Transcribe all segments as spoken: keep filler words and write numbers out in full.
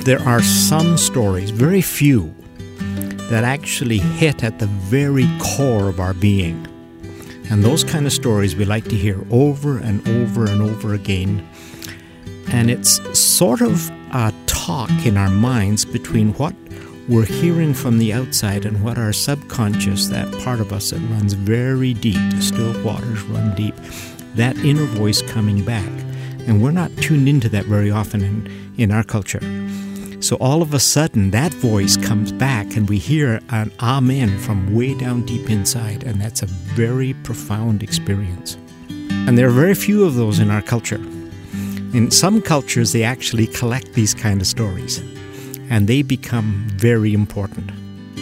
there are some stories, very few, that actually hit at the very core of our being. And those kind of stories we like to hear over and over and over again. And it's sort of a talk in our minds between what we're hearing from the outside and what our subconscious, that part of us that runs very deep, the still waters run deep, that inner voice coming back. And we're not tuned into that very often in, in our culture. So all of a sudden, that voice comes back and we hear an amen from way down deep inside, and that's a very profound experience. And there are very few of those in our culture. In some cultures, they actually collect these kind of stories, and they become very important.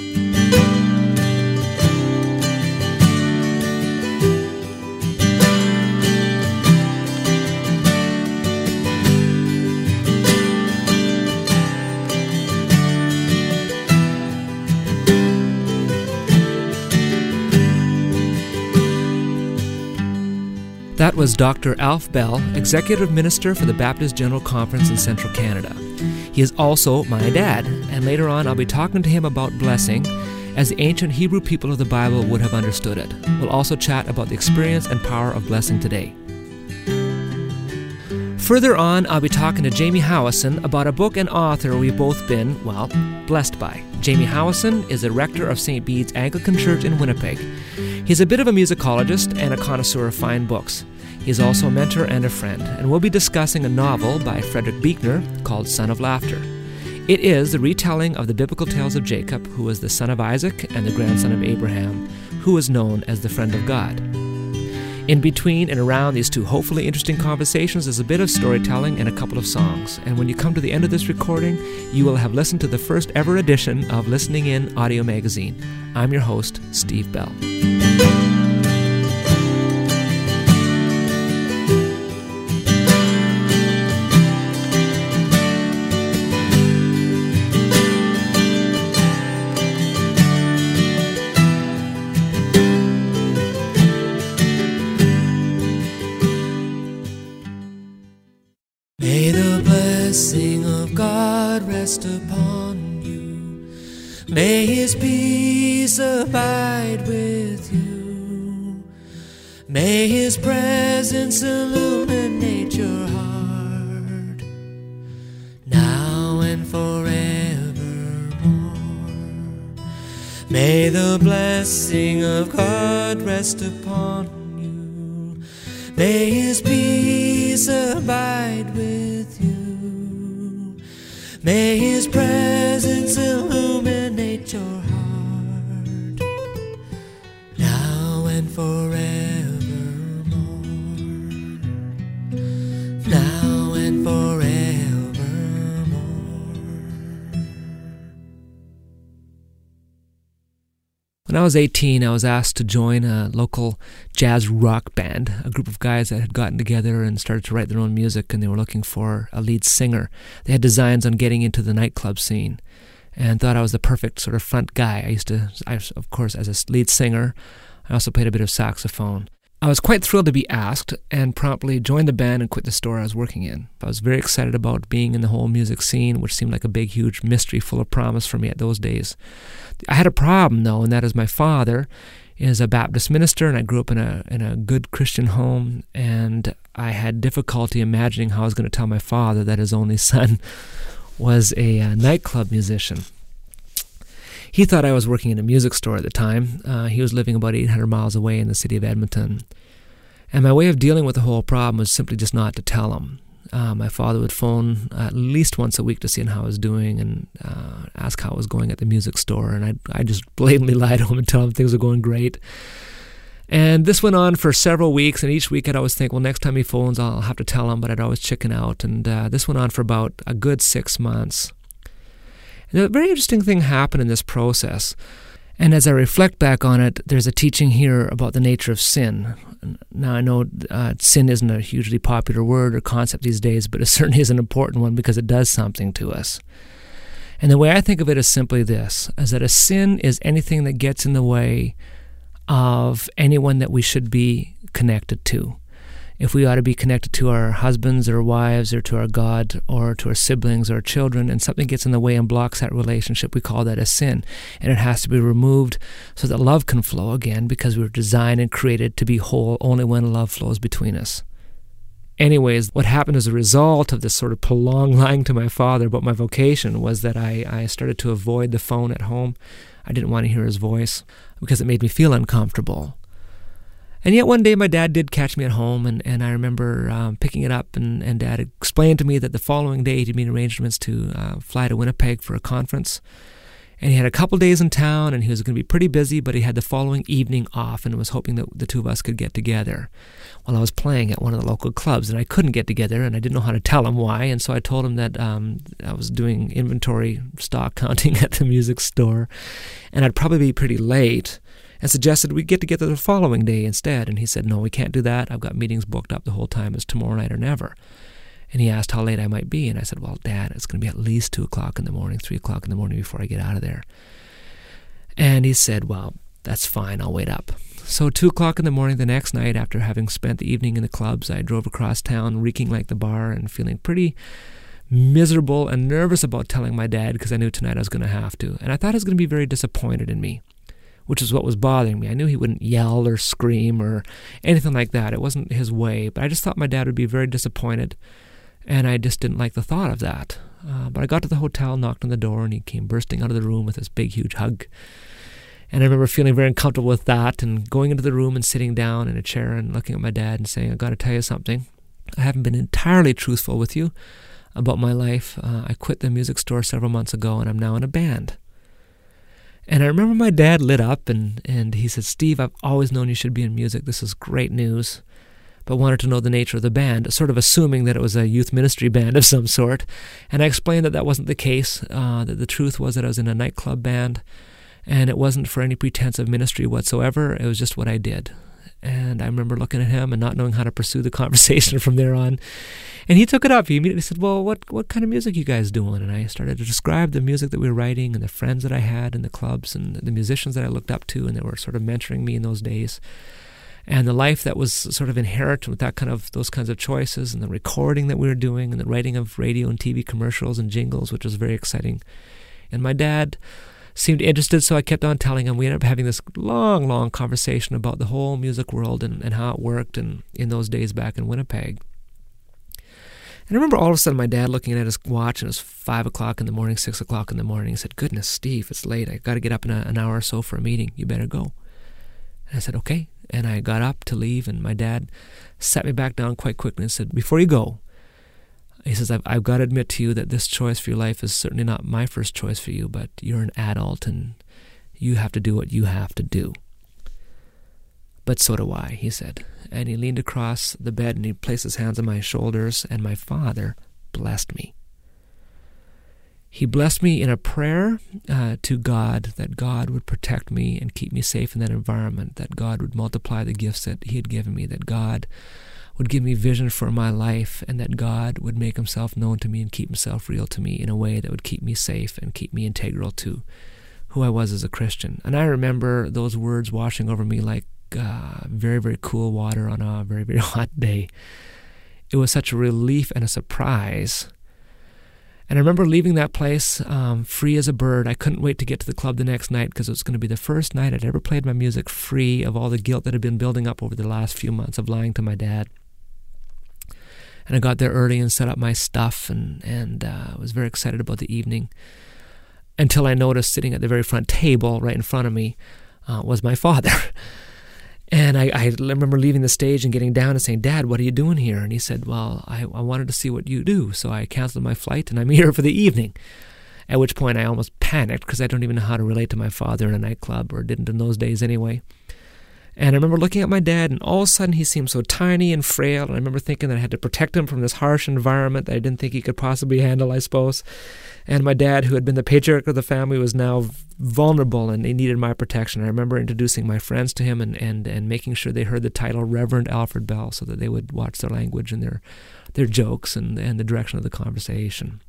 That was Doctor Alf Bell, Executive Minister for the Baptist General Conference in Central Canada. He is also my dad, and later on I'll be talking to him about blessing as the ancient Hebrew people of the Bible would have understood it. We'll also chat about the experience and power of blessing today. Further on, I'll be talking to Jamie Howison about a book and author we've both been, well, blessed by. Jamie Howison is the rector of Saint Bede's Anglican Church in Winnipeg. He's a bit of a musicologist and a connoisseur of fine books. He's also a mentor and a friend, and we'll be discussing a novel by Frederick Buechner called Son of Laughter. It is the retelling of the biblical tales of Jacob, who was the son of Isaac and the grandson of Abraham, who was known as the friend of God. In between and around these two hopefully interesting conversations is a bit of storytelling and a couple of songs. And when you come to the end of this recording, you will have listened to the first ever edition of Listening In Audio Magazine. I'm your host, Steve Bell. May the blessing of God rest upon you. May His peace abide with you. May His presence illuminate your heart, now and forevermore. May the blessing of God rest upon you. May His peace abide with you. May His presence illuminate your heart, now and forevermore. Now and forevermore. When I was eighteen, I was asked to join a local jazz rock band, a group of guys that had gotten together and started to write their own music, and they were looking for a lead singer. They had designs on getting into the nightclub scene and thought I was the perfect sort of front guy. I used to, I, of course, as a lead singer, I also played a bit of saxophone. I was quite thrilled to be asked and promptly joined the band and quit the store I was working in. I was very excited about being in the whole music scene, which seemed like a big, huge mystery full of promise for me at those days. I had a problem, though, and that is my father is a Baptist minister, and I grew up in a in a good Christian home, and I had difficulty imagining how I was going to tell my father that his only son was a uh, nightclub musician. He thought I was working in a music store at the time. Uh, he was living about eight hundred miles away in the city of Edmonton. And my way of dealing with the whole problem was simply just not to tell him. Uh, my father would phone at least once a week to see how I was doing and uh, ask how I was going at the music store. And I I just blatantly lied to him and tell him things were going great. And this went on for several weeks, and each week I'd always think, well, next time he phones, I'll have to tell him, but I'd always chicken out. And uh, this went on for about a good six months. And a very interesting thing happened in this process. And as I reflect back on it, there's a teaching here about the nature of sin. Now, I know uh, sin isn't a hugely popular word or concept these days, but it certainly is an important one because it does something to us. And the way I think of it is simply this, is that a sin is anything that gets in the way of anyone that we should be connected to. if we ought to be connected to our husbands or wives or to our God or to our siblings or our children, and something gets in the way and blocks that relationship, we call that a sin. And it has to be removed so that love can flow again, because we were designed and created to be whole only when love flows between us. Anyways, what happened as a result of this sort of prolonged lying to my father about my vocation was that I, I started to avoid the phone at home. I didn't want to hear his voice because it made me feel uncomfortable. And yet one day my dad did catch me at home, and, and I remember um, picking it up, and, and Dad explained to me that the following day he'd made arrangements to uh, fly to Winnipeg for a conference. And he had a couple days in town, and he was going to be pretty busy, but he had the following evening off and was hoping that the two of us could get together. Well, I was playing at one of the local clubs, and I couldn't get together, and I didn't know how to tell him why, and so I told him that um, I was doing inventory stock counting at the music store, and I'd probably be pretty late, and suggested we get together the following day instead. And he said, no, we can't do that. I've got meetings booked up the whole time. It's tomorrow night or never. And he asked how late I might be. And I said, well, Dad, it's going to be at least two o'clock in the morning, three o'clock in the morning before I get out of there. And he said, well, that's fine. I'll wait up. So two o'clock in the morning the next night, after having spent the evening in the clubs, I drove across town reeking like the bar and feeling pretty miserable and nervous about telling my dad, because I knew tonight I was going to have to. And I thought he was going to be very disappointed in me, which is what was bothering me. I knew he wouldn't yell or scream or anything like that. It wasn't his way. But I just thought my dad would be very disappointed, and I just didn't like the thought of that. Uh, but I got to the hotel, knocked on the door, and he came bursting out of the room with this big, huge hug. And I remember feeling very uncomfortable with that, and going into the room and sitting down in a chair and looking at my dad and saying, I've got to tell you something. I haven't been entirely truthful with you about my life. Uh, I quit the music store several months ago, and I'm now in a band. And I remember my dad lit up, and, and he said, Steve, I've always known you should be in music. This is great news. But wanted to know the nature of the band, sort of assuming that it was a youth ministry band of some sort. And I explained that that wasn't the case, uh, that the truth was that I was in a nightclub band, and it wasn't for any pretense of ministry whatsoever. It was just what I did. And I remember looking at him and not knowing how to pursue the conversation from there on. And he took it up. He immediately said, well, what what kind of music you guys doing? And I started to describe the music that we were writing and the friends that I had in the clubs and the musicians that I looked up to and that were sort of mentoring me in those days. And the life that was sort of inherent with that kind of those kinds of choices, and the recording that we were doing, and the writing of radio and T V commercials and jingles, which was very exciting. And my dad seemed interested, so I kept on telling him. We ended up having this long, long conversation about the whole music world and, and how it worked and in those days back in Winnipeg. And I remember all of a sudden my dad looking at his watch, and it was five o'clock in the morning, six o'clock in the morning. He said, goodness, Steve, it's late. I got to get up in a, an hour or so for a meeting. You better go. And I said, okay. And I got up to leave, and my dad sat me back down quite quickly and said, before you go, he says, I've, I've got to admit to you that this choice for your life is certainly not my first choice for you, but you're an adult, and you have to do what you have to do. But so do I, he said. And he leaned across the bed, and he placed his hands on my shoulders, and my father blessed me. He blessed me in a prayer uh, to God, that God would protect me and keep me safe in that environment, that God would multiply the gifts that he had given me, that God would give me vision for my life, and that God would make himself known to me and keep himself real to me in a way that would keep me safe and keep me integral to who I was as a Christian. And I remember those words washing over me like uh, very, very cool water on a very, very hot day. It was such a relief and a surprise. And I remember leaving that place um, free as a bird. I couldn't wait to get to the club the next night, because it was going to be the first night I'd ever played my music free of all the guilt that had been building up over the last few months of lying to my dad. And I got there early and set up my stuff, and, and uh, was very excited about the evening, until I noticed sitting at the very front table right in front of me uh, was my father. And I, I remember leaving the stage and getting down and saying, Dad, what are you doing here? And he said, well, I, I wanted to see what you do, so I canceled my flight, and I'm here for the evening. At which point I almost panicked, because I don't even know how to relate to my father in a nightclub, or didn't in those days anyway. And I remember looking at my dad, and all of a sudden he seemed so tiny and frail, and I remember thinking that I had to protect him from this harsh environment that I didn't think he could possibly handle, I suppose. And my dad, who had been the patriarch of the family, was now vulnerable, and he needed my protection. I remember introducing my friends to him and, and, and making sure they heard the title Reverend Alfred Bell, so that they would watch their language and their their jokes and, and the direction of the conversation.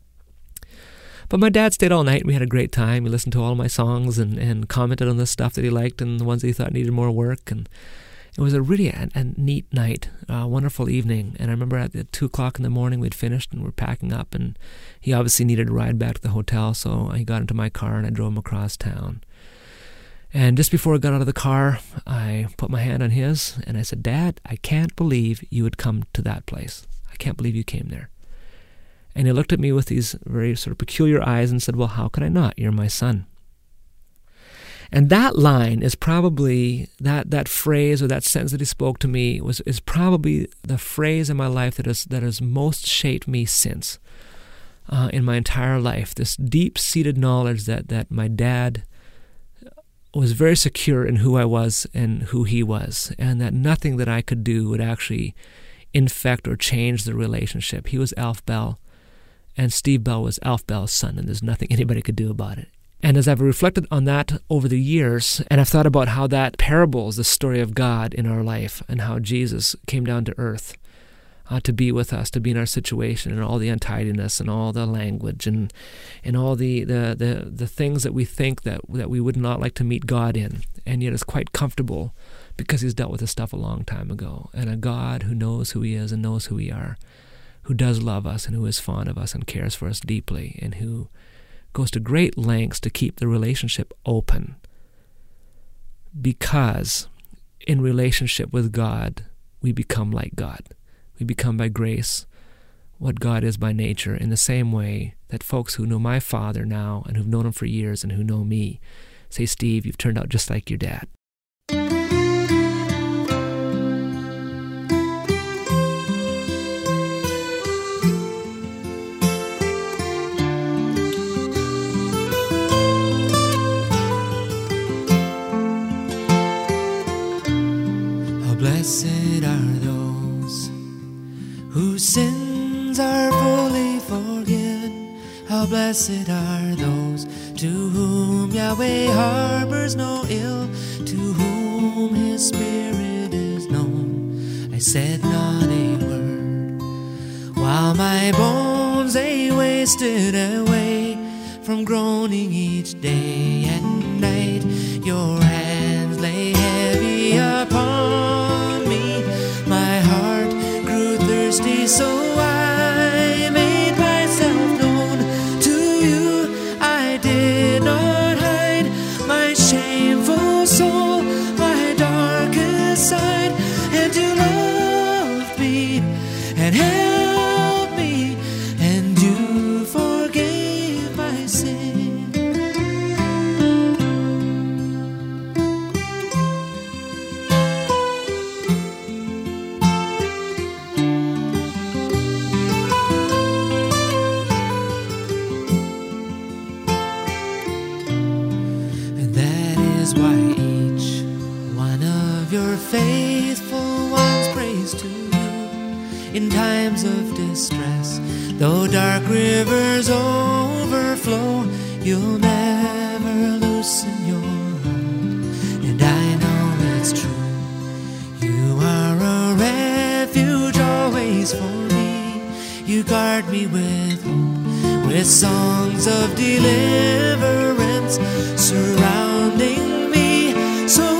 But my dad stayed all night, and we had a great time. He listened to all my songs and, and commented on the stuff that he liked and the ones that he thought needed more work. And It was a really a, a neat night, a wonderful evening. And I remember at the two o'clock in the morning we'd finished and we're packing up, and he obviously needed a ride back to the hotel, so he got into my car and I drove him across town. And just before I got out of the car, I put my hand on his and I said, "Dad, I can't believe you would come to that place. I can't believe you came there." And he looked at me with these very sort of peculiar eyes and said, "Well, how could I not? You're my son." And that line is probably, that that phrase or that sentence that he spoke to me was is probably the phrase in my life that has, that has most shaped me since, uh, in my entire life. This deep-seated knowledge that, that my dad was very secure in who I was and who he was, and that nothing that I could do would actually infect or change the relationship. He was Alf Bell, and Steve Bell was Alf Bell's son, and there's nothing anybody could do about it. And as I've reflected on that over the years, and I've thought about how that parable is the story of God in our life, and how Jesus came down to earth uh, to be with us, to be in our situation, and all the untidiness, and all the language, and and all the, the, the, the things that we think that, that we would not like to meet God in, and yet is quite comfortable because he's dealt with this stuff a long time ago. And a God who knows who he is and knows who we are, who does love us and who is fond of us and cares for us deeply, and who goes to great lengths to keep the relationship open, because in relationship with God, we become like God. We become by grace what God is by nature, in the same way that folks who know my father now and who've known him for years and who know me say, "Steve, you've turned out just like your dad." Blessed are those whose sins are fully forgiven. How blessed are those to whom Yahweh harbors no ill, to whom his spirit is known. I said not a word, while my bones they wasted away, from groaning each day and night. Your hands lay heavy upon me, my heart grew thirsty, so I made myself known to you. I did not hide my shameful soul, my darkest side, and you loved me and helped me, and you forgave my sin. Faithful ones praise to you in times of distress. Though dark rivers overflow, you'll never loosen your hold, and I know it's true. You are a refuge always for me. You guard me with hope, with songs of deliverance surrounding me. So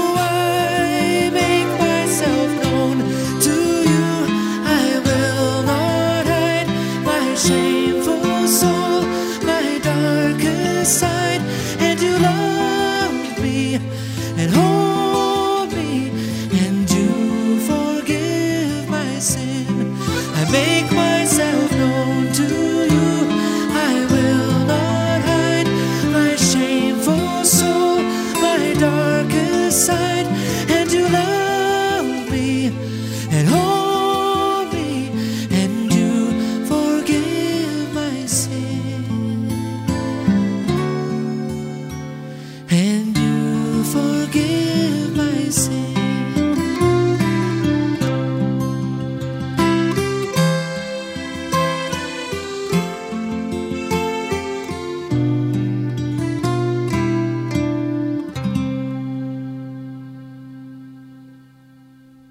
shameful soul, my darkest side, and you love me and hold me, and you forgive my sin. I make myself known to you. I will not hide my shameful soul, my darkest side, and you love me and hold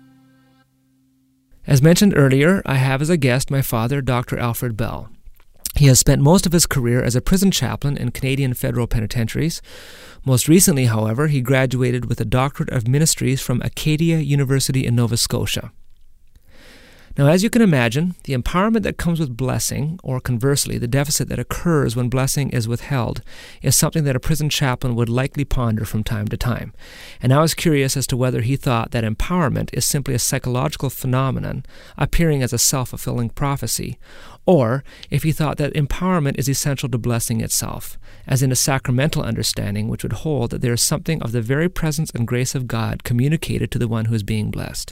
As mentioned earlier, I have as a guest my father, Doctor Alfred Bell. He has spent most of his career as a prison chaplain in Canadian federal penitentiaries. Most recently, however, he graduated with a doctorate of ministries from Acadia University in Nova Scotia. Now, as you can imagine, the empowerment that comes with blessing, or conversely, the deficit that occurs when blessing is withheld, is something that a prison chaplain would likely ponder from time to time. And I was curious as to whether he thought that empowerment is simply a psychological phenomenon appearing as a self-fulfilling prophecy, or if he thought that empowerment is essential to blessing itself, as in a sacramental understanding which would hold that there is something of the very presence and grace of God communicated to the one who is being blessed.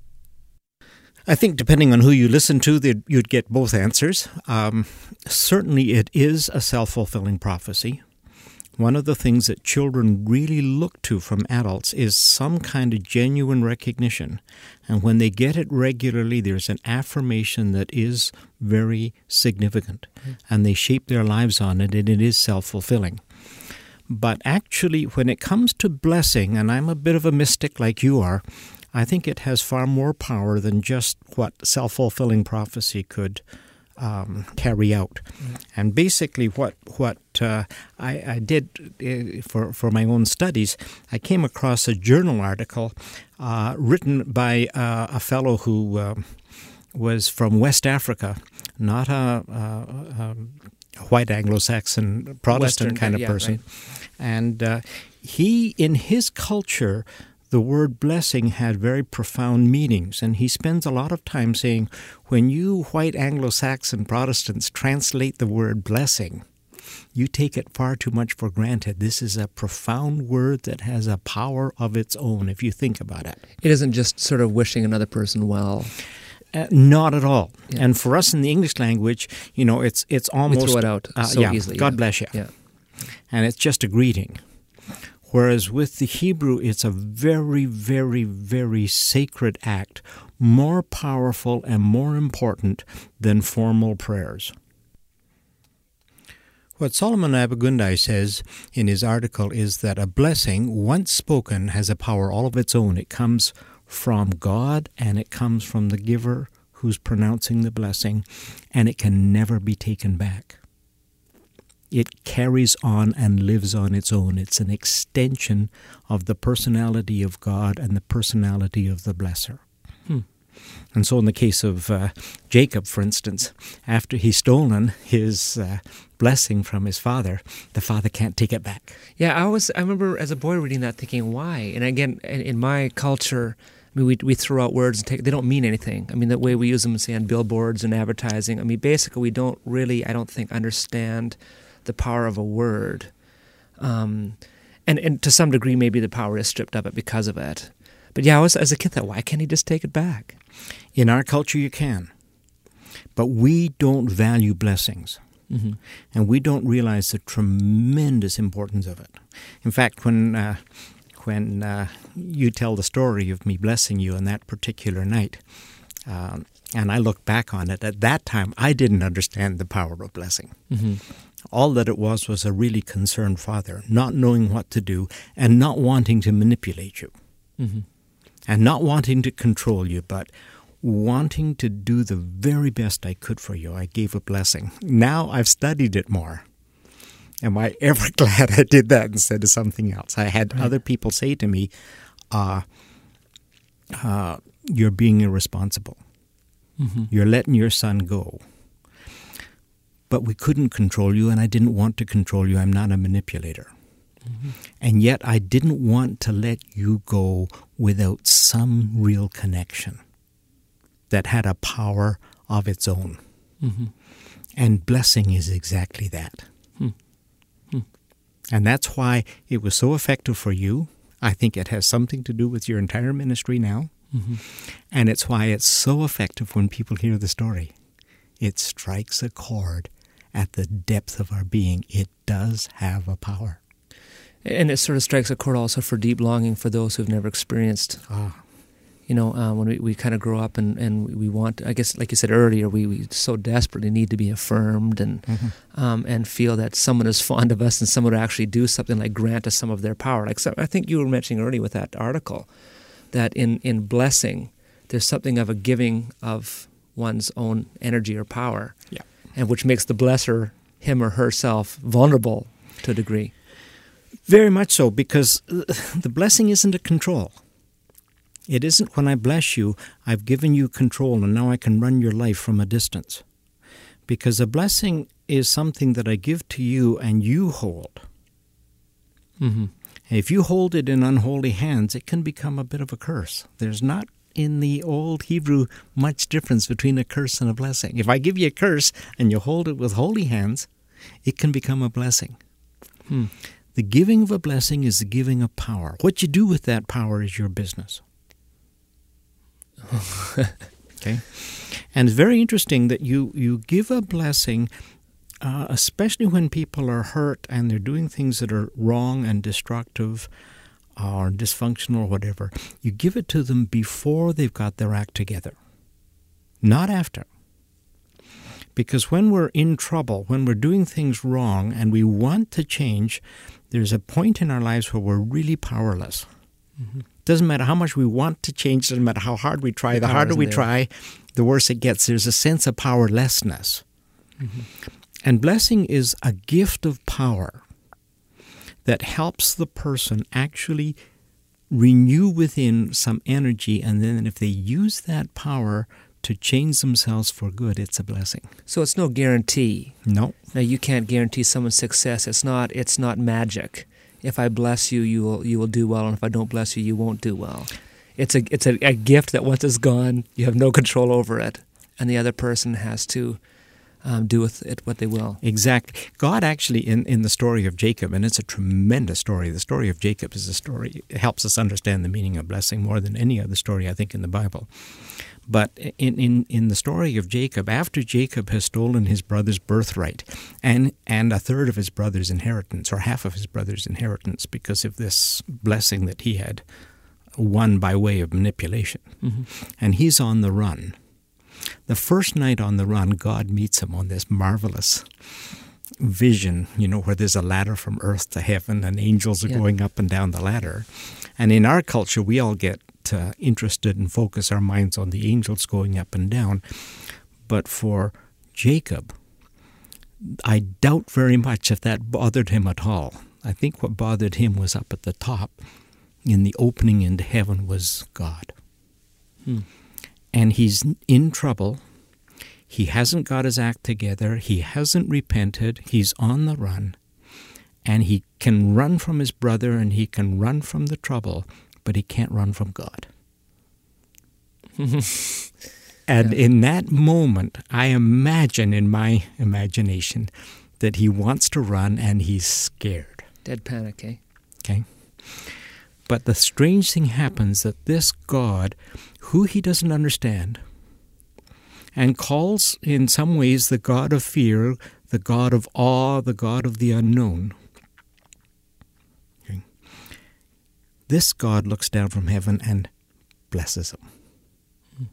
I think depending on who you listen to, you'd get both answers. Um, certainly it is a self-fulfilling prophecy. One of the things that children really look to from adults is some kind of genuine recognition. And when they get it regularly, there's an affirmation that is very significant. Mm-hmm. And they shape their lives on it, and it is self-fulfilling. But actually, when it comes to blessing, and I'm a bit of a mystic like you are, I think it has far more power than just what self-fulfilling prophecy could um, carry out. Mm. And basically what what uh, I, I did uh, for, for my own studies, I came across a journal article uh, written by uh, a fellow who uh, was from West Africa, not a, a, a white Anglo-Saxon Protestant Western, kind of yeah, person. Right. And uh, he, in his culture, the word blessing had very profound meanings, and he spends a lot of time saying, when you white Anglo-Saxon Protestants translate the word blessing, you take it far too much for granted. This is a profound word that has a power of its own, if you think about it. It isn't just sort of wishing another person well. Uh, not at all. Yeah. And for us in the English language, you know, it's it's almost... We throw it out uh, so yeah, easily. God yeah. bless you. Yeah. And it's just a greeting. Whereas with the Hebrew, it's a very, very, very sacred act, more powerful and more important than formal prayers. What Solomon Abagundai says in his article is that a blessing, once spoken, has a power all of its own. It comes from God, and it comes from the giver who's pronouncing the blessing, and it can never be taken back. It carries on and lives on its own. It's an extension of the personality of God and the personality of the blesser. Hmm. And so in the case of uh, Jacob, for instance, after he's stolen his uh, blessing from his father, the father can't take it back. Yeah, I was. I remember as a boy reading that thinking, why? And again, in, in my culture, I mean, we we throw out words and take, they don't mean anything. I mean, the way we use them, say, on billboards and advertising, I mean, basically we don't really, I don't think, understand the power of a word. Um, and, and to some degree, maybe the power is stripped of it because of it. But yeah, I was, as a kid, thought, why can't he just take it back? In our culture, you can. But we don't value blessings. Mm-hmm. And we don't realize the tremendous importance of it. In fact, when uh, when uh, you tell the story of me blessing you on that particular night, um, and I look back on it, at that time, I didn't understand the power of blessing. Mm-hmm. All that it was was a really concerned father, not knowing what to do and not wanting to manipulate you. Mm-hmm. And not wanting to control you, but wanting to do the very best I could for you. I gave a blessing. Now I've studied it more. Am I ever glad I did that instead of something else? I had right. other people say to me, uh, uh, you're being irresponsible. Mm-hmm. You're letting your son go. But we couldn't control you, and I didn't want to control you. I'm not a manipulator. Mm-hmm. And yet I didn't want to let you go without some real connection that had a power of its own. Mm-hmm. And blessing is exactly that. Mm-hmm. And that's why it was so effective for you. I think it has something to do with your entire ministry now. Mm-hmm. And it's why it's so effective when people hear the story. It strikes a chord at the depth of our being. It does have a power. And it sort of strikes a chord also for deep longing for those who've never experienced. Ah. You know, uh, when we, we kind of grow up and, and we want, I guess, like you said earlier, we, we so desperately need to be affirmed and mm-hmm. um, and feel that someone is fond of us and someone would actually do something like grant us some of their power. Like so, I think you were mentioning earlier with that article that in, in blessing, there's something of a giving of one's own energy or power. Yeah. and which makes the blesser, him or herself, vulnerable to a degree. Very much so, because the blessing isn't a control. It isn't when I bless you, I've given you control and now I can run your life from a distance. Because a blessing is something that I give to you and you hold. Mm-hmm. If you hold it in unholy hands, it can become a bit of a curse. There's not in the old Hebrew much difference between a curse and a blessing. If I give you a curse and you hold it with holy hands, it can become a blessing. Hmm. The giving of a blessing is the giving of power. What you do with that power is your business. Okay? And it's very interesting that you, you give a blessing, uh, especially when people are hurt and they're doing things that are wrong and destructive or dysfunctional or whatever. You give it to them before they've got their act together, not after. Because when we're in trouble, when we're doing things wrong and we want to change, there's a point in our lives where we're really powerless. Mm-hmm. Doesn't matter how much we want to change, doesn't matter how hard we try, the, the harder we there. try, the worse it gets. There's a sense of powerlessness. Mm-hmm. And blessing is a gift of power that helps the person actually renew within some energy, and then if they use that power to change themselves for good, it's a blessing. So it's no guarantee. No. Now you can't guarantee someone's success. It's not it's not magic. If I bless you, you will you will do well, and if I don't bless you, you won't do well. It's a it's a, a gift that once it's gone, you have no control over it, and the other person has to um, do with it what they will. Exactly. God actually, in, in the story of Jacob, and it's a tremendous story, the story of Jacob is a story, it helps us understand the meaning of blessing more than any other story, I think, in the Bible. But in, in, in the story of Jacob, after Jacob has stolen his brother's birthright and, and a third of his brother's inheritance, or half of his brother's inheritance, because of this blessing that he had won by way of manipulation, mm-hmm. and he's on the run. The first night on the run, God meets him on this marvelous vision, you know, where there's a ladder from earth to heaven and angels are yeah. going up and down the ladder. And in our culture, we all get uh, interested and focus our minds on the angels going up and down. But for Jacob, I doubt very much if that bothered him at all. I think what bothered him was up at the top, in the opening into heaven, was God. Hmm. And he's in trouble. He hasn't got his act together. He hasn't repented. He's on the run. And he can run from his brother and he can run from the trouble, but he can't run from God. And yeah. in that moment, I imagine in my imagination that he wants to run and he's scared. Dead panic, eh? Okay. But the strange thing happens that this God, who he doesn't understand, and calls in some ways the God of fear, the God of awe, the God of the unknown. Okay. This God looks down from heaven and blesses him. Hmm.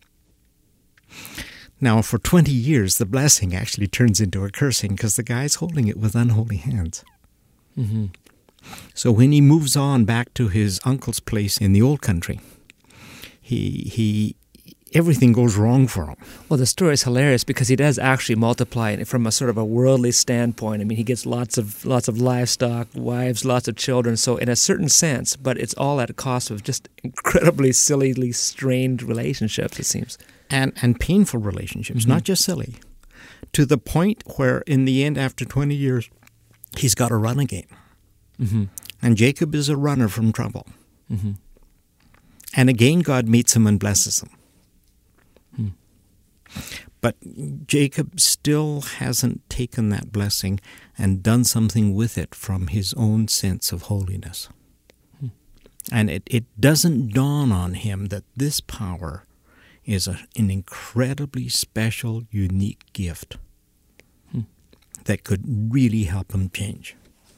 Now, for twenty years, the blessing actually turns into a cursing because the guy's holding it with unholy hands. Mm-hmm. So when he moves on back to his uncle's place in the old country, he he everything goes wrong for him. Well, the story is hilarious because he does actually multiply it from a sort of a worldly standpoint. I mean, he gets lots of lots of livestock, wives, lots of children. So in a certain sense, but it's all at a cost of just incredibly sillily strained relationships, it seems. And and painful relationships, mm-hmm. not just silly. To the point where in the end, after twenty years, he's got to run again. Mm-hmm. And Jacob is a runner from trouble. Mm-hmm. And again, God meets him and blesses him. Hmm. But Jacob still hasn't taken that blessing and done something with it from his own sense of holiness. Hmm. And it, it doesn't dawn on him that this power is a, an incredibly special, unique gift hmm. that could really help him change.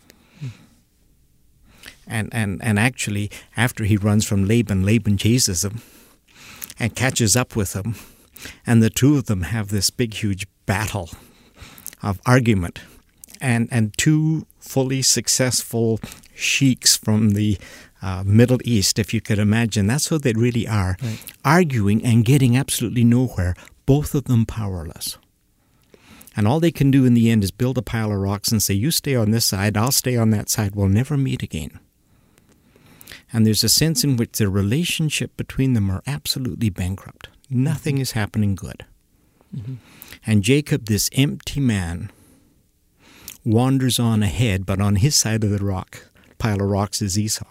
And, and and actually, after he runs from Laban, Laban chases him and catches up with him. And the two of them have this big, huge battle of argument. And, and two fully successful sheiks from the uh, Middle East, if you could imagine, that's what they really are, right. arguing and getting absolutely nowhere, both of them powerless. And all they can do in the end is build a pile of rocks and say, you stay on this side, I'll stay on that side, we'll never meet again. And there's a sense in which the relationship between them are absolutely bankrupt. Nothing is happening good. Mm-hmm. And Jacob, this empty man, wanders on ahead, but on his side of the rock, pile of rocks is Esau.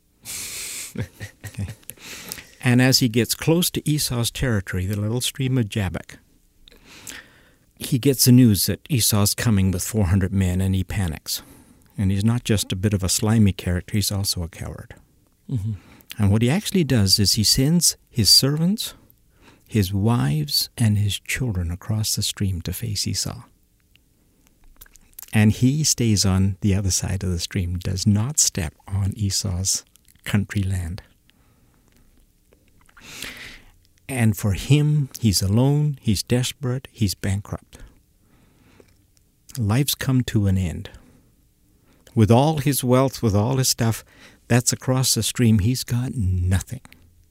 Okay. And as he gets close to Esau's territory, the little stream of Jabbok, he gets the news that Esau's coming with four hundred men, and he panics. And he's not just a bit of a slimy character, he's also a coward. Mm-hmm. And what he actually does is he sends his servants, his wives, and his children across the stream to face Esau. And he stays on the other side of the stream, does not step on Esau's country land. And for him, he's alone, he's desperate, he's bankrupt. Life's come to an end. With all his wealth, with all his stuff, that's across the stream, he's got nothing.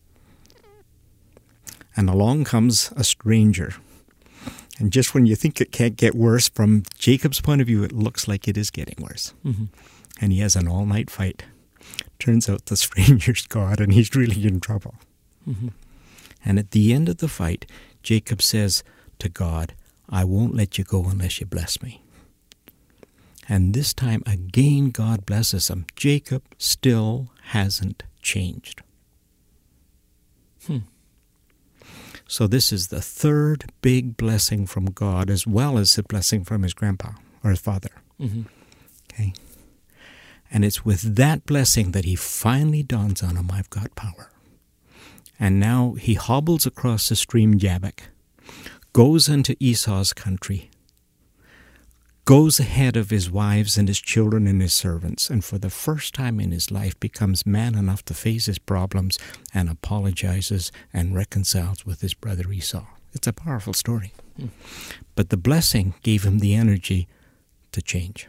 And along comes a stranger. And just when you think it can't get worse, from Jacob's point of view, it looks like it is getting worse. Mm-hmm. And he has an all-night fight. Turns out the stranger's God, and he's really in trouble. Mm-hmm. And at the end of the fight, Jacob says to God, I won't let you go unless you bless me. And this time, again, God blesses him. Jacob still hasn't changed. Hmm. So this is the third big blessing from God, as well as the blessing from his grandpa or his father. Mm-hmm. Okay. And it's with that blessing that he finally dawns on him, I've got power. And now he hobbles across the stream Jabbok, goes into Esau's country, goes ahead of his wives and his children and his servants, and for the first time in his life becomes man enough to face his problems and apologizes and reconciles with his brother Esau. It's a powerful story. Hmm. But the blessing gave him the energy to change.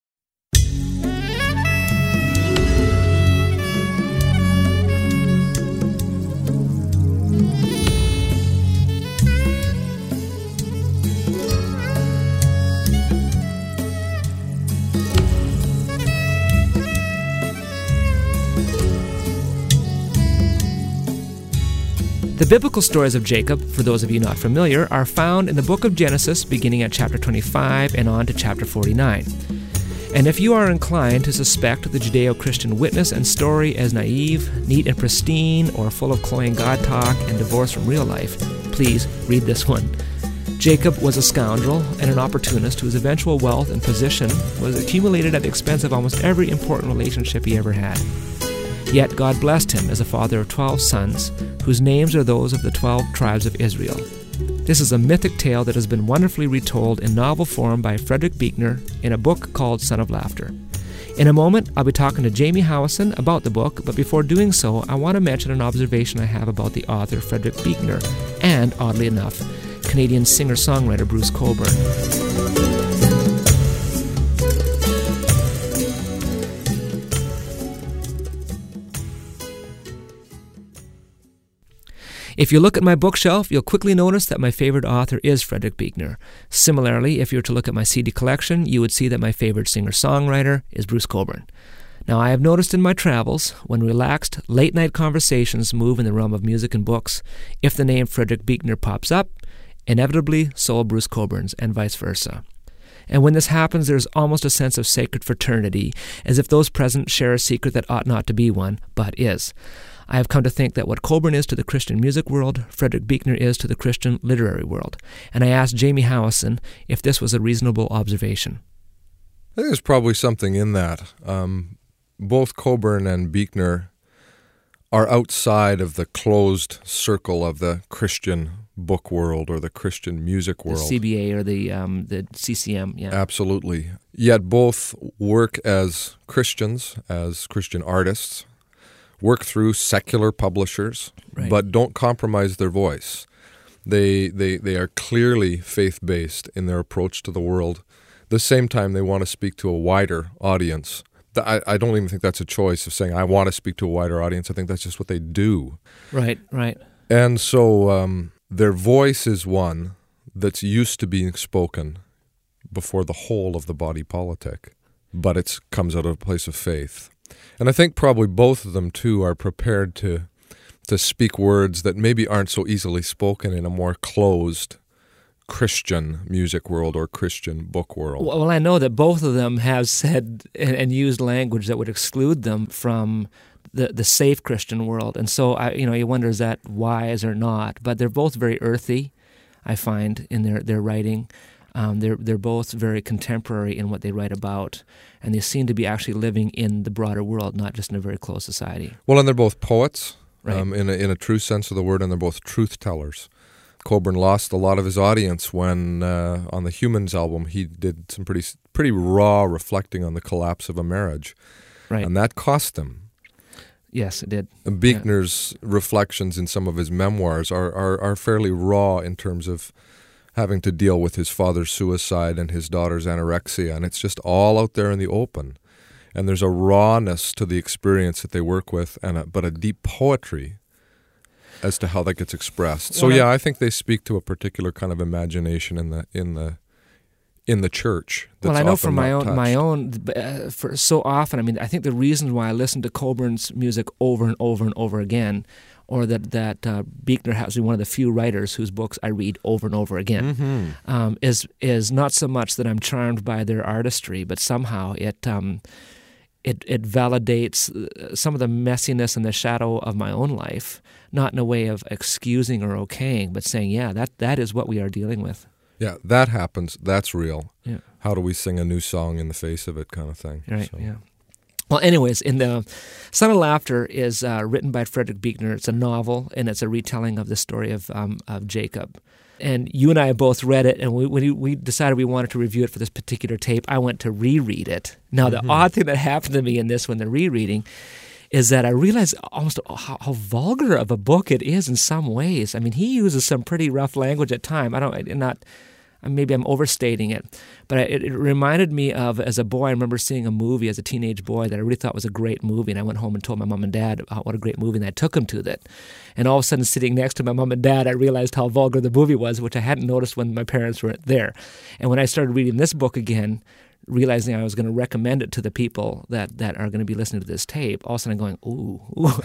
The biblical stories of Jacob, for those of you not familiar, are found in the book of Genesis, beginning at chapter twenty-five and on to chapter forty-nine. And if you are inclined to suspect the Judeo-Christian witness and story as naive, neat and pristine, or full of cloying God talk and divorce from real life, please read this one. Jacob was a scoundrel and an opportunist whose eventual wealth and position was accumulated at the expense of almost every important relationship he ever had. Yet God blessed him as a father of twelve sons, whose names are those of the twelve tribes of Israel. This is a mythic tale that has been wonderfully retold in novel form by Frederick Buechner in a book called Son of Laughter. In a moment, I'll be talking to Jamie Howison about the book, but before doing so, I want to mention an observation I have about the author Frederick Buechner and, oddly enough, Canadian singer-songwriter Bruce Cockburn. If you look at my bookshelf, you'll quickly notice that my favorite author is Frederick Buechner. Similarly, if you were to look at my C D collection, you would see that my favorite singer-songwriter is Bruce Cockburn. Now, I have noticed in my travels, when relaxed, late-night conversations move in the realm of music and books, if the name Frederick Buechner pops up, inevitably so will Bruce Cockburn's, and vice versa. And when this happens, there's almost a sense of sacred fraternity, as if those present share a secret that ought not to be one, but is. I have come to think that what Cockburn is to the Christian music world, Frederick Buechner is to the Christian literary world. And I asked Jamie Howison if this was a reasonable observation. I think there's probably something in that. Um, both Cockburn and Buechner are outside of the closed circle of the Christian book world or the Christian music world. The C B A or the um, the C C M, yeah. Absolutely. Yet both work as Christians, as Christian artists, work through secular publishers, right, but don't compromise their voice. They they they are clearly faith-based in their approach to the world. At the same time, they want to speak to a wider audience. I, I don't even think that's a choice of saying, I want to speak to a wider audience. I think that's just what they do. Right, right. And so um, their voice is one that's used to being spoken before the whole of the body politic, but it comes out of a place of faith. And I think probably both of them, too, are prepared to to speak words that maybe aren't so easily spoken in a more closed Christian music world or Christian book world. Well, I know that both of them have said and, and used language that would exclude them from the the safe Christian world. And so, I, you know, you wonder, is that wise or not? But they're both very earthy, I find, in their, their writing. Um, they're they're both very contemporary in what they write about, and they seem to be actually living in the broader world, not just in a very closed society. Well, and they're both poets, right. um, in a, in a true sense of the word, and they're both truth tellers. Coburn lost a lot of his audience when, uh, on the Humans album, he did some pretty pretty raw reflecting on the collapse of a marriage, right. and that cost him. Yes, it did. And Buechner's yeah. reflections in some of his memoirs are, are, are fairly raw in terms of having to deal with his father's suicide and his daughter's anorexia, and it's just all out there in the open. And there's a rawness to the experience that they work with, and a, but a deep poetry as to how that gets expressed. So well, yeah, I think they speak to a particular kind of imagination in the in the in the church. That's well, I know often from my not own touched. my own uh, for so often. I mean, I think the reason why I listen to Coburn's music over and over and over again, or that that uh, Buechner has been one of the few writers whose books I read over and over again, mm-hmm. um, is is not so much that I'm charmed by their artistry, but somehow it um, it it validates some of the messiness and the shadow of my own life, not in a way of excusing or okaying, but saying, yeah, that that is what we are dealing with. Yeah, that happens. That's real. Yeah. How do we sing a new song in the face of it, kind of thing. Right. So. Yeah. Well, anyways, in the Son of Laughter is uh, written by Frederick Buechner. It's a novel, and it's a retelling of the story of um, of Jacob. And you and I both read it, and we, when we decided we wanted to review it for this particular tape, I went to reread it. Now, the mm-hmm. odd thing that happened to me in this when the rereading is that I realized almost how, how vulgar of a book it is in some ways. I mean, he uses some pretty rough language at times. I don't, not, maybe I'm overstating it, but it, it reminded me of, as a boy, I remember seeing a movie as a teenage boy that I really thought was a great movie, and I went home and told my mom and dad about what a great movie, and I took them to that. And all of a sudden, sitting next to my mom and dad, I realized how vulgar the movie was, which I hadn't noticed when my parents weren't there. And when I started reading this book again, realizing I was going to recommend it to the people that, that are going to be listening to this tape, all of a sudden I'm going, ooh.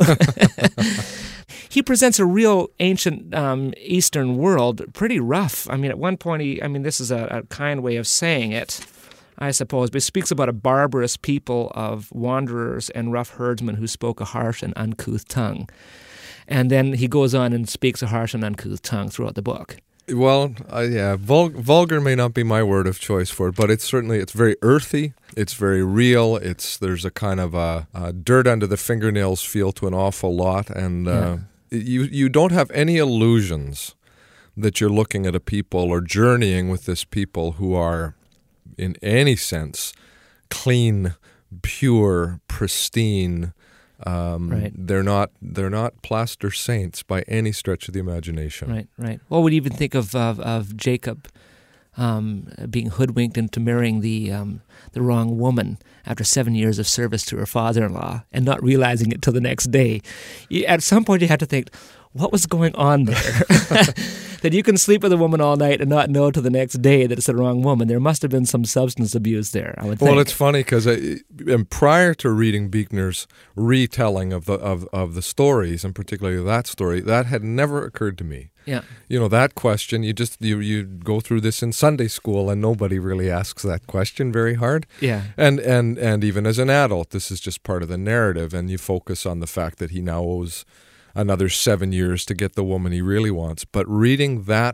ooh. He presents a real ancient um, Eastern world pretty rough. I mean, at one point, he, I mean, this is a, a kind way of saying it, I suppose, but he speaks about a barbarous people of wanderers and rough herdsmen who spoke a harsh and uncouth tongue. And then he goes on and speaks a harsh and uncouth tongue throughout the book. Well, uh, yeah, vul- vulgar may not be my word of choice for it, but it's certainly, it's very earthy, it's very real, it's there's a kind of a, a dirt under the fingernails feel to an awful lot, and uh, yeah. you you don't have any illusions that you're looking at a people or journeying with this people who are, in any sense, clean, pure, pristine. Um, right. They're not. They're not plaster saints by any stretch of the imagination. Right. Right. Well, we'd even think of of, of Jacob um, being hoodwinked into marrying the um, the wrong woman after seven years of service to her father-in-law, and not realizing it till the next day. You, at some point, you have to think, what was going on there? That you can sleep with a woman all night and not know till the next day that it's the wrong woman. There must have been some substance abuse there, I would think. Well, it's funny because prior to reading Buechner's retelling of the of, of the stories, and particularly that story, that had never occurred to me. Yeah. You know, that question, you just you you go through this in Sunday school, and nobody really asks that question very hard. Yeah. And and and even as an adult, this is just part of the narrative, and you focus on the fact that he now owes another seven years to get the woman he really wants. But reading that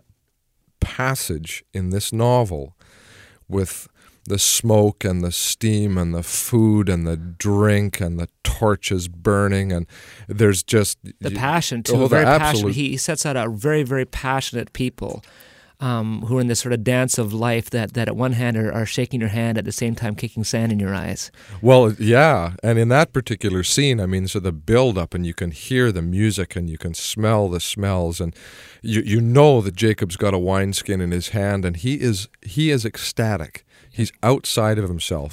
passage in this novel with the smoke and the steam and the food and the drink and the torches burning, and there's just... The passion, too. Oh, very absolute, passionate. He, he sets out a very, very passionate people um, who are in this sort of dance of life that, that at one hand are, are shaking your hand, at the same time kicking sand in your eyes. Well, yeah, and in that particular scene, I mean, so the build-up, and you can hear the music, and you can smell the smells, and you you know that Jacob's got a wineskin in his hand, and he is he is ecstatic. He's outside of himself.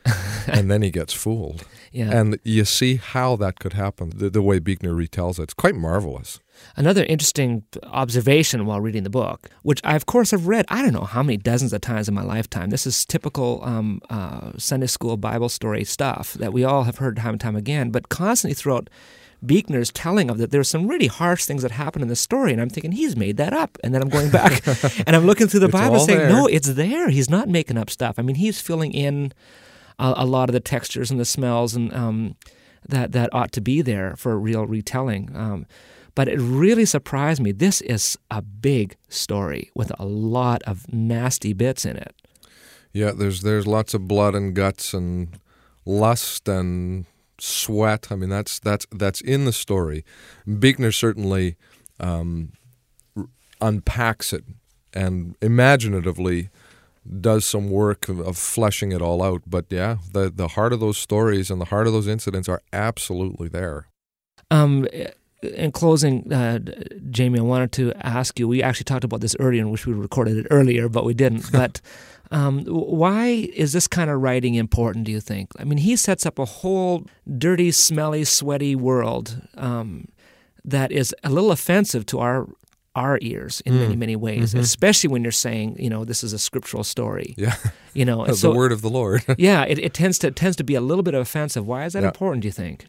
and then he gets fooled. Yeah. And you see how that could happen, the, the way Buechner retells it. It's quite marvelous. Another interesting observation while reading the book, which I, of course, have read, I don't know how many dozens of times in my lifetime. This is typical um, uh, Sunday school Bible story stuff that we all have heard time and time again, but constantly throughout Buechner's telling of that, there's some really harsh things that happen in the story, and I'm thinking, he's made that up. And then I'm going back, and I'm looking through the It's Bible all saying, there. no, it's there. He's not making up stuff. I mean, he's filling in a, a lot of the textures and the smells and um, that, that ought to be there for a real retelling. Um, but it really surprised me. This is a big story with a lot of nasty bits in it. Yeah, there's there's lots of blood and guts and lust and sweat. I mean, that's that's that's in the story. Buechner certainly um, r- unpacks it and imaginatively does some work of, of fleshing it all out. But yeah, the the heart of those stories and the heart of those incidents are absolutely there. Um, in closing, uh, Jamie, I wanted to ask you, we actually talked about this earlier, and wish we recorded it earlier, but we didn't. But um, why is this kind of writing important, do you think? I mean, he sets up a whole dirty, smelly, sweaty world um, that is a little offensive to our our ears in mm. many, many ways, mm-hmm. especially when you're saying, you know, this is a scriptural story. Yeah. You know, the so, word of the Lord. yeah, it, it tends to it tends to be a little bit offensive. Why is that yeah. important, do you think?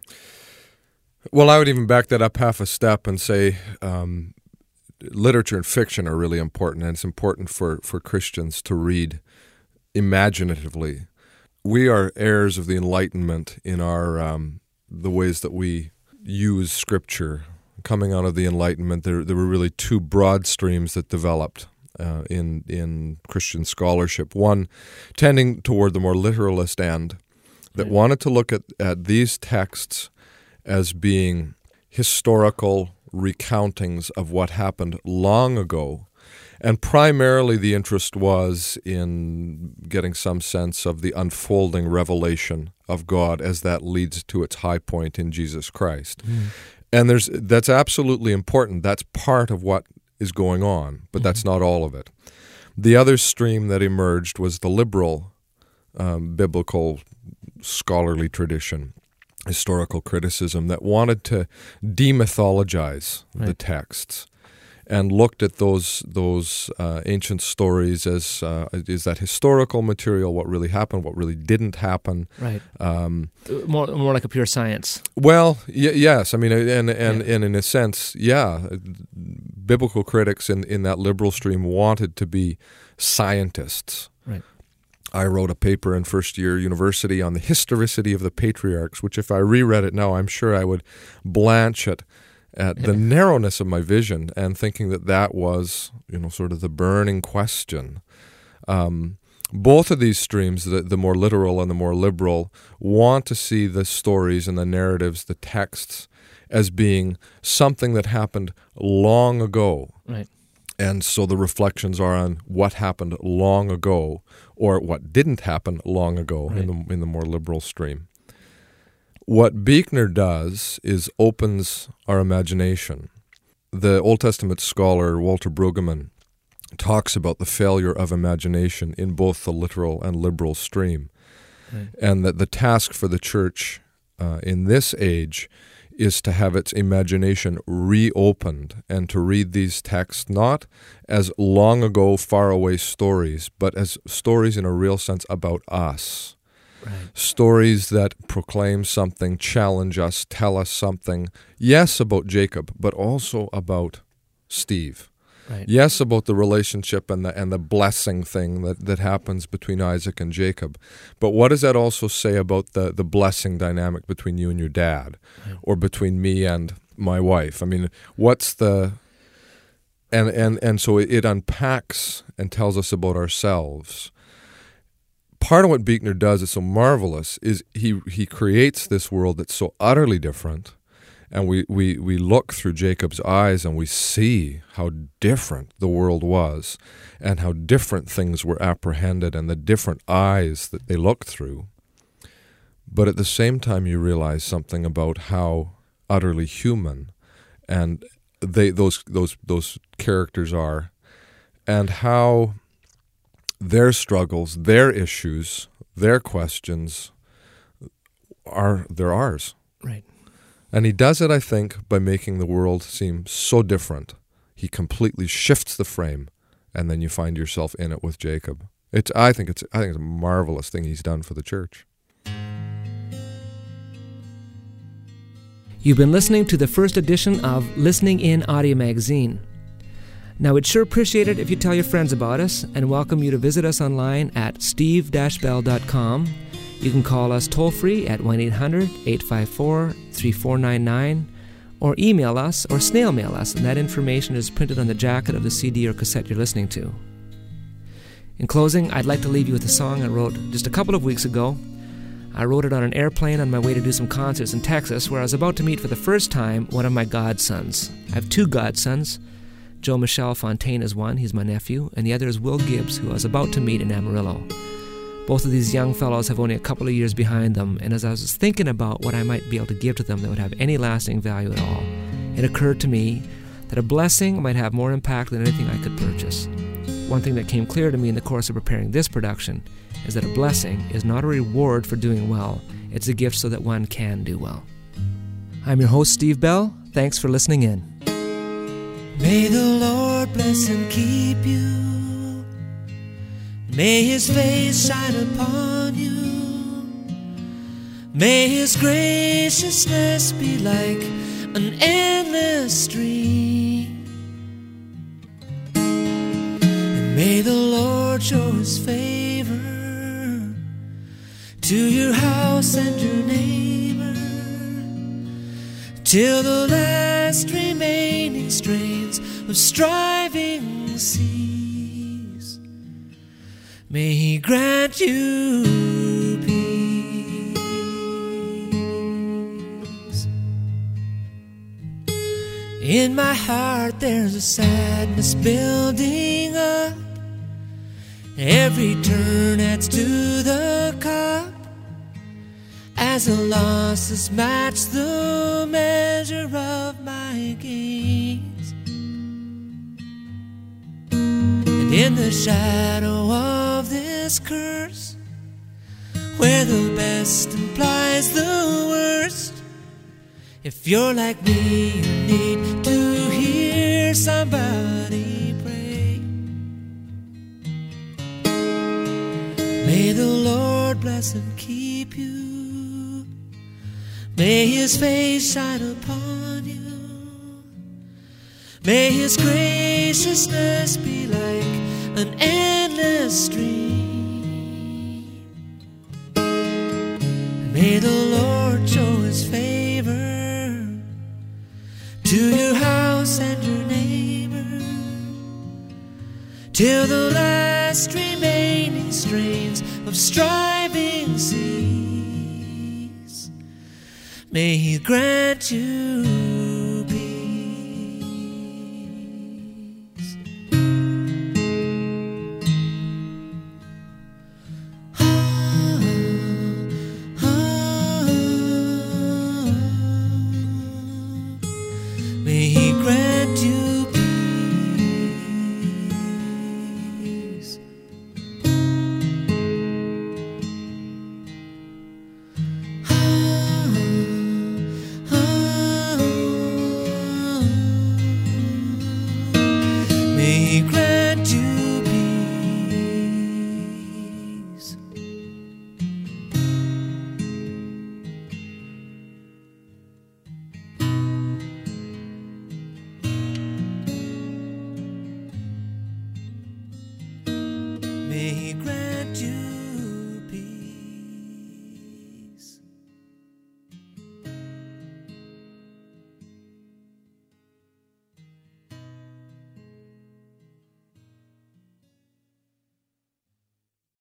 Well, I would even back that up half a step and say um, literature and fiction are really important, and it's important for, for Christians to read imaginatively. We are heirs of the Enlightenment in our um, the ways that we use Scripture. Coming out of the Enlightenment, there there were really two broad streams that developed uh, in in Christian scholarship. One tending toward the more literalist end, that right. wanted to look at, at these texts as being historical recountings of what happened long ago. And primarily the interest was in getting some sense of the unfolding revelation of God as that leads to its high point in Jesus Christ. Mm. And there's that's absolutely important. That's part of what is going on, but mm-hmm. that's not all of it. The other stream that emerged was the liberal um, biblical scholarly tradition, historical criticism, that wanted to demythologize right. the texts and looked at those those uh, ancient stories as uh, is that historical material, what really happened, what really didn't happen. Right. Um, more more like a pure science. Well, y- yes. I mean, and and, yeah. and in a sense, yeah, biblical critics in, in that liberal stream wanted to be scientists. Right. I wrote a paper in first year university on the historicity of the patriarchs, which if I reread it now, I'm sure I would blanch it at the narrowness of my vision and thinking that that was, you know, sort of the burning question. Um, both of these streams, the, the more literal and the more liberal, want to see the stories and the narratives, the texts, as being something that happened long ago. Right. And so the reflections are on what happened long ago or what didn't happen long ago right. in the in the more liberal stream. What Buechner does is opens our imagination. The Old Testament scholar Walter Brueggemann talks about the failure of imagination in both the literal and liberal stream, right. and that the task for the church uh, in this age is to have its imagination reopened and to read these texts not as long ago, far away stories, but as stories in a real sense about us. Right. Stories that proclaim something, challenge us, tell us something, yes, about Jacob, but also about Steve. Right. Yes, about the relationship and the and the blessing thing that, that happens between Isaac and Jacob. But what does that also say about the, the blessing dynamic between you and your dad, right. or between me and my wife? I mean, what's the... And, and, and so it, it unpacks and tells us about ourselves. Part of what Buechner does is so marvelous is he he creates this world that's so utterly different, and we, we, we look through Jacob's eyes and we see how different the world was and how different things were apprehended and the different eyes that they looked through. But at the same time you realize something about how utterly human and they those those those characters are, and how their struggles, their issues, their questions are they're ours. Right. And he does it, I think, by making the world seem so different. He completely shifts the frame, and then you find yourself in it with Jacob. It's I think it's I think it's a marvelous thing he's done for the church. You've been listening to the first edition of Listening In Audio Magazine. Now, we'd sure appreciate it if you tell your friends about us, and welcome you to visit us online at steve dash bell dot com. You can call us toll-free at one eight hundred, eight five four, three four nine nine, or email us or snail mail us, and that information is printed on the jacket of the C D or cassette you're listening to. In closing, I'd like to leave you with a song I wrote just a couple of weeks ago. I wrote it on an airplane on my way to do some concerts in Texas, where I was about to meet for the first time one of my godsons. I have two godsons. Joe Michel Fontaine is one, he's my nephew, and the other is Will Gibbs, who I was about to meet in Amarillo. Both of these young fellows have only a couple of years behind them, and as I was thinking about what I might be able to give to them that would have any lasting value at all, it occurred to me that a blessing might have more impact than anything I could purchase. One thing that came clear to me in the course of preparing this production is that a blessing is not a reward for doing well, it's a gift so that one can do well. I'm your host, Steve Bell. Thanks for listening in. May the Lord bless and keep you. May His face shine upon you. May His graciousness be like an endless stream. And may the Lord show His favor to your house and your neighbor, till the last remaining strains of striving cease. May He grant you peace. In my heart there's a sadness building up. Every turn adds to the cup, as the losses match the measure of my gains. And in the shadow of this curse, where the best implies the worst, if you're like me, you need to hear somebody pray. May the Lord bless and keep you. May His face shine upon you. May His graciousness be like an endless stream. May the Lord show His favor to your house and your neighbor, till the last remaining strains of striving cease. May He grant you peace. Ah, ah, may He grant you peace. May He grant you peace. May He grant